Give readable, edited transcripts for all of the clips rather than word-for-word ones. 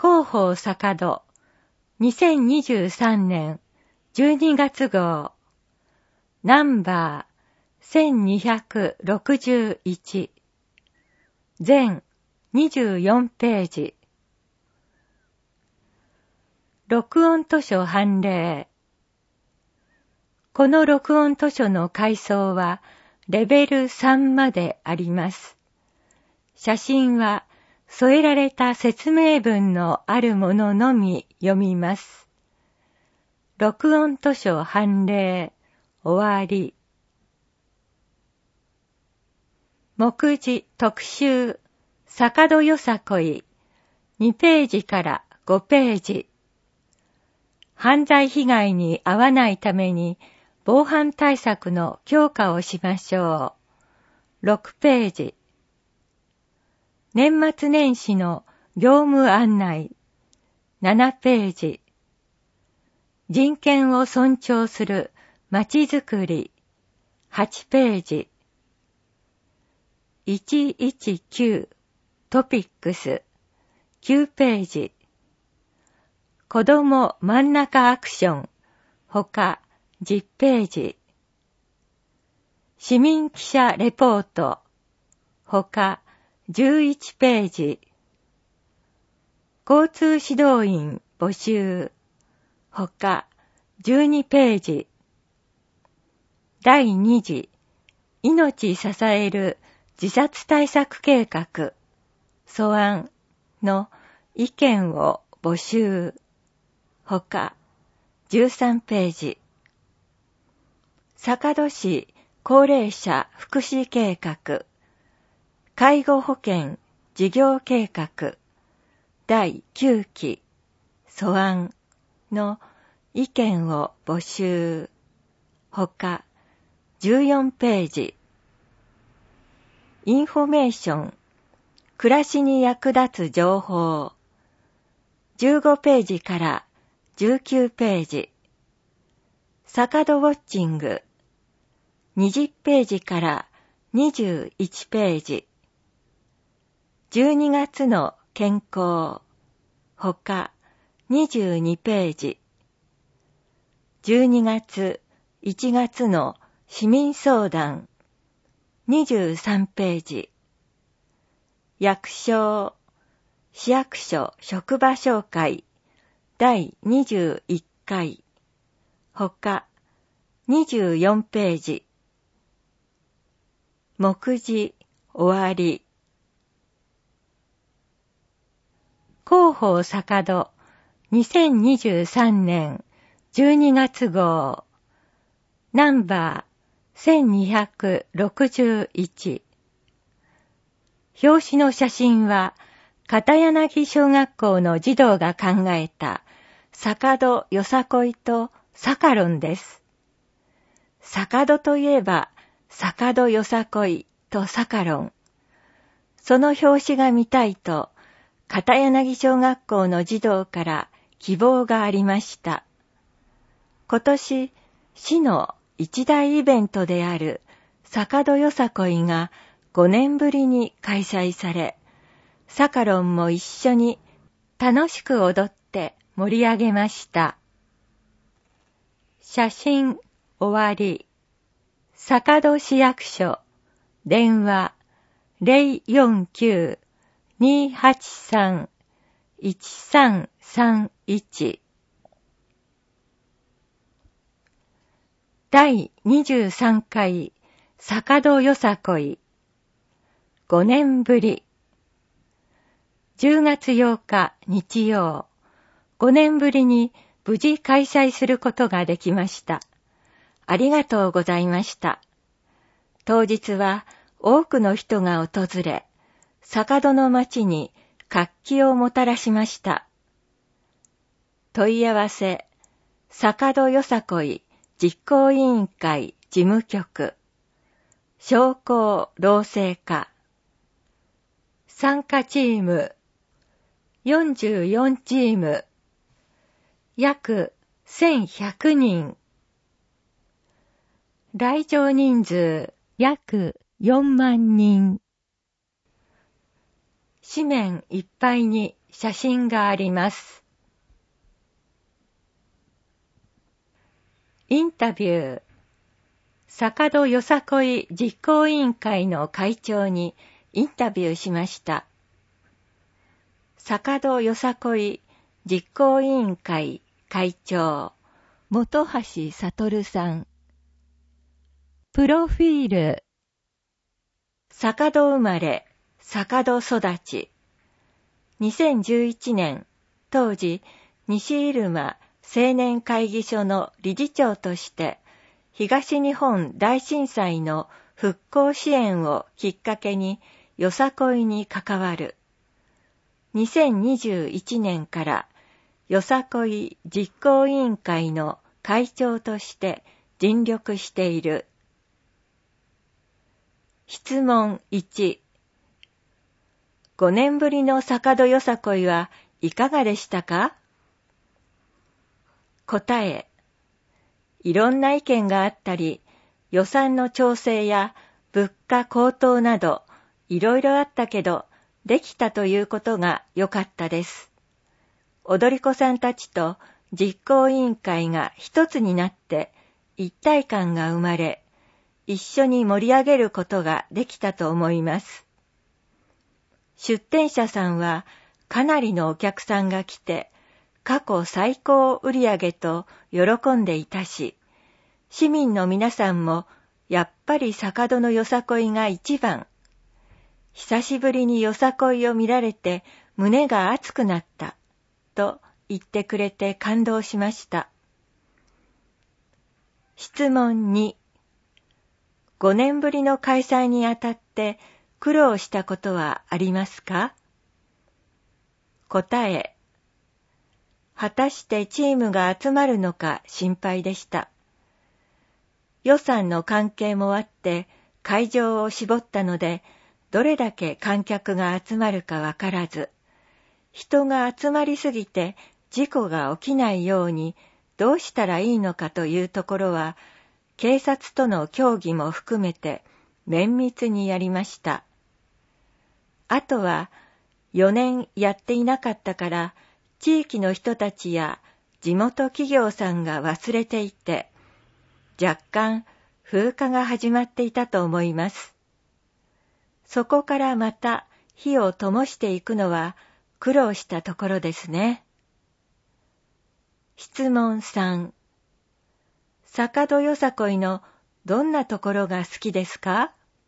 広報坂戸2023年12月号ナンバー1261全24ページ録音図書判例。この録音図書の階層はレベル3まであります。写真は添えられた説明文のあるもののみ読みます。録音図書判例終わり。目次特集坂戸よさこい2ページから5ページ。犯罪被害に遭わないために防犯対策の強化をしましょう。6ページ。年末年始の業務案内。7ページ。人権を尊重するまちづくり。8ページ。119トピックス。9ページ。子ども真ん中アクション。他10ページ。市民記者レポート。他11ページ。交通指導員募集。他12ページ。第2次命支える自殺対策計画素案の意見を募集。他13ページ。坂戸市高齢者福祉計画介護保険事業計画第9期素案の意見を募集。他14ページ。インフォメーション暮らしに役立つ情報15ページから19ページ。坂戸ウォッチング20ページから21ページ。12月の健康他22ページ。12月1月の市民相談23ページ。役所市役所職場紹介第21回他24ページ。目次終わり。広報坂戸2023年12月号ナンバー1261。表紙の写真は片柳小学校の児童が考えた坂戸よさこいとサカロンです。坂戸といえば坂戸よさこいとサカロン。その表紙が見たいと片柳小学校の児童から希望がありました。今年市の一大イベントである坂戸よさこいが5年ぶりに開催され、サカロンも一緒に楽しく踊って盛り上げました。写真終わり。坂戸市役所電話 049-283-1331 第23回坂戸よさこい5年ぶり。10月8日日曜、5年ぶりに無事開催することができました。ありがとうございました。当日は多くの人が訪れ、坂戸の町に活気をもたらしました。問い合わせ、坂戸よさこい実行委員会事務局、商工労政課。参加チーム、44チーム、約1100人。来場人数約4万人。紙面いっぱいに写真があります。インタビュー。坂戸よさこい実行委員会の会長にインタビューしました。坂戸よさこい実行委員会会長、本橋悟さん。プロフィール。坂戸生まれ、坂戸育ち。2011年、当時、西入間青年会議所の理事長として、東日本大震災の復興支援をきっかけによさこいに関わる。2021年からよさこい実行委員会の会長として尽力している。質問1。5年ぶりの坂戸よさこいはいかがでしたか？答え。いろんな意見があったり、予算の調整や物価高騰など、いろいろあったけど、できたということが良かったです。踊り子さんたちと実行委員会が一つになって一体感が生まれ、一緒に盛り上げることができたと思います。出店者さんはかなりのお客さんが来て、過去最高売上と喜んでいたし、市民の皆さんもやっぱり坂戸のよさこいが一番。久しぶりによさこいを見られて胸が熱くなった、と言ってくれて感動しました。質問2。5年ぶりの開催にあたって苦労したことはありますか？答え。果たしてチームが集まるのか心配でした。予算の関係もあって会場を絞ったので、どれだけ観客が集まるかわからず、人が集まりすぎて事故が起きないようにどうしたらいいのかというところは、警察との協議も含めて綿密にやりました。あとは4年やっていなかったから、地域の人たちや地元企業さんが忘れていて、若干風化が始まっていたと思います。そこからまた火を灯していくのは苦労したところですね。質問3。坂戸よさこいのどんなところが好きですか？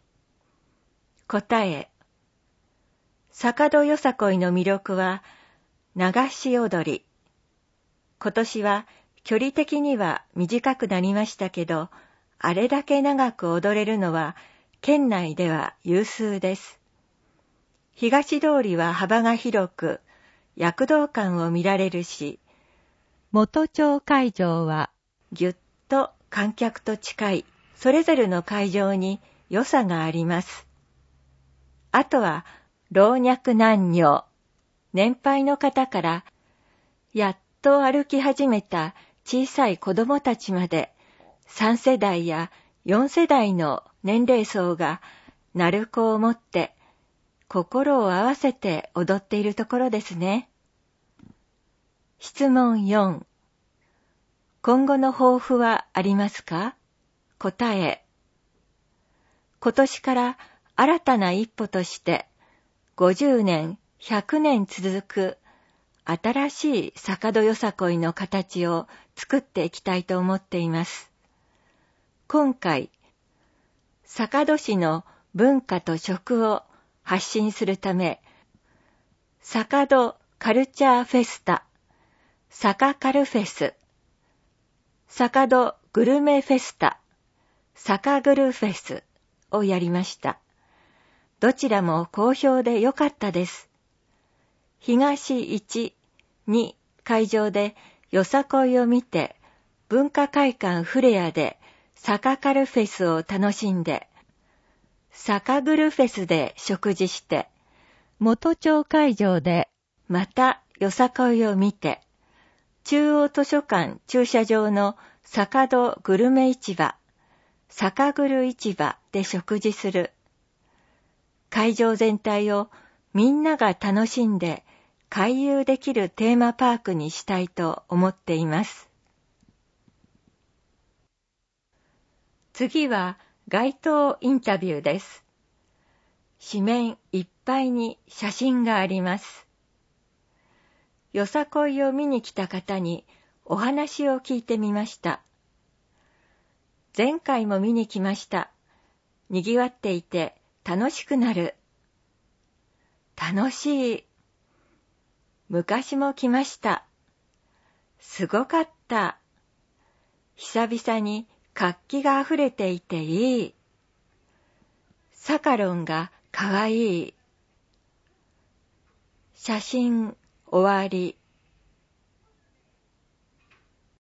答え。坂戸よさこいの魅力は流し踊り。今年は距離的には短くなりましたけど、あれだけ長く踊れるのは県内では有数です。東通りは幅が広く、躍動感を見られるし、元町会場はぎゅっと観客と近い、それぞれの会場に良さがあります。あとは老若男女、年配の方からやっと歩き始めた小さい子供たちまで3世代や4世代の年齢層が鳴子を持って心を合わせて踊っているところですね。質問4。今後の抱負はありますか？答え。今年から新たな一歩として50年、100年続く新しい坂戸よさこいの形を作っていきたいと思っています。今回、坂戸市の文化と食を発信するため、坂戸カルチャーフェスタ、坂カルフェス、坂戸グルメフェスタ、坂グルフェスをやりました。どちらも好評で良かったです。東1、2会場でよさこいを見て、文化会館フレアで坂カルフェスを楽しんで、坂グルフェスで食事して、元町会場でまたよさこいを見て、中央図書館駐車場の坂戸グルメ市場、坂グル市場で食事する。会場全体をみんなが楽しんで回遊できるテーマパークにしたいと思っています。次は街頭インタビューです。紙面いっぱいに写真があります。よさこいを見に来た方にお話を聞いてみました。前回も見に来ました。にぎわっていて楽しくなる。楽しい。昔も来ました。すごかった。久々に活気があふれていていい。サカロンがかわいい。写真終わり。